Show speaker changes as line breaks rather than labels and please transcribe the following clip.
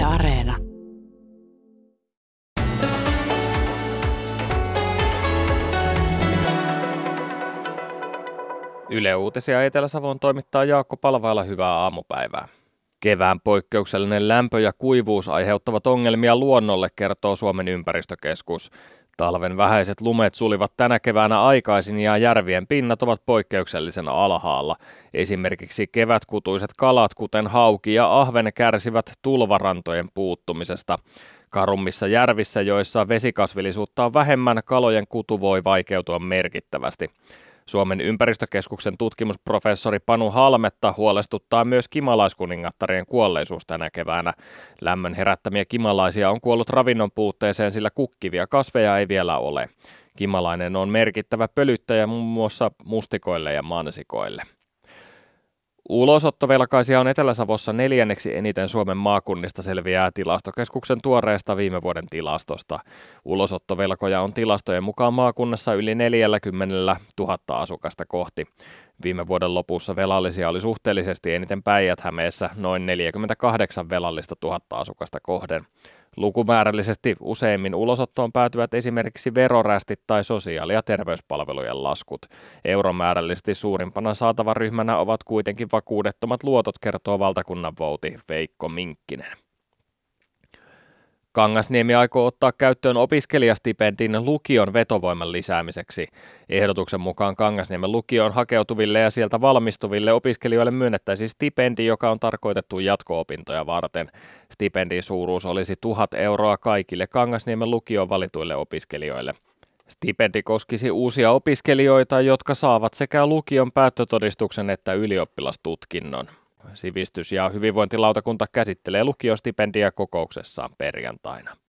Areena.
Yle Uutisia Etelä-Savon toimittaa Jaakko Palvaila, hyvää aamupäivää. Kevään poikkeuksellinen lämpö ja kuivuus aiheuttavat ongelmia luonnolle, kertoo Suomen ympäristökeskus. Talven vähäiset lumet sulivat tänä keväänä aikaisin ja järvien pinnat ovat poikkeuksellisen alhaalla. Esimerkiksi kevätkutuiset kalat, kuten hauki ja ahven, kärsivät tulvarantojen puuttumisesta. Karummissa järvissä, joissa vesikasvillisuutta on vähemmän, kalojen kutu voi vaikeutua merkittävästi. Suomen ympäristökeskuksen tutkimusprofessori Panu Halmetta huolestuttaa myös kimalaiskuningattarien kuolleisuus tänä keväänä. Lämmön herättämiä kimalaisia on kuollut ravinnon puutteeseen, sillä kukkivia kasveja ei vielä ole. Kimalainen on merkittävä pölyttäjä muun muassa mustikoille ja mansikoille. Ulosottovelkaisia on Etelä-Savossa neljänneksi eniten Suomen maakunnista, selviää Tilastokeskuksen tuoreesta viime vuoden tilastosta. Ulosottovelkoja on tilastojen mukaan maakunnassa yli 40 000 asukasta kohti. Viime vuoden lopussa velallisia oli suhteellisesti eniten Päijät-Hämeessä, noin 48 velallista 1000 asukasta kohden. Lukumäärällisesti useimmin ulosottoon päätyvät esimerkiksi verorästit tai sosiaali- ja terveyspalvelujen laskut. Euromäärällisesti suurimpana saatavaryhmänä ovat kuitenkin vakuudettomat luotot, kertoo valtakunnanvouti Veikko Minkkinen. Kangasniemi aikoo ottaa käyttöön opiskelijastipendin lukion vetovoiman lisäämiseksi. Ehdotuksen mukaan Kangasniemen lukioon hakeutuville ja sieltä valmistuville opiskelijoille myönnettäisiin stipendi, joka on tarkoitettu jatko-opintoja varten. Stipendin suuruus olisi 1 000 euroa kaikille Kangasniemen lukioon valituille opiskelijoille. Stipendi koskisi uusia opiskelijoita, jotka saavat sekä lukion päättötodistuksen että ylioppilastutkinnon. Sivistys- ja hyvinvointilautakunta käsittelee lukiostipendiä kokouksessaan perjantaina.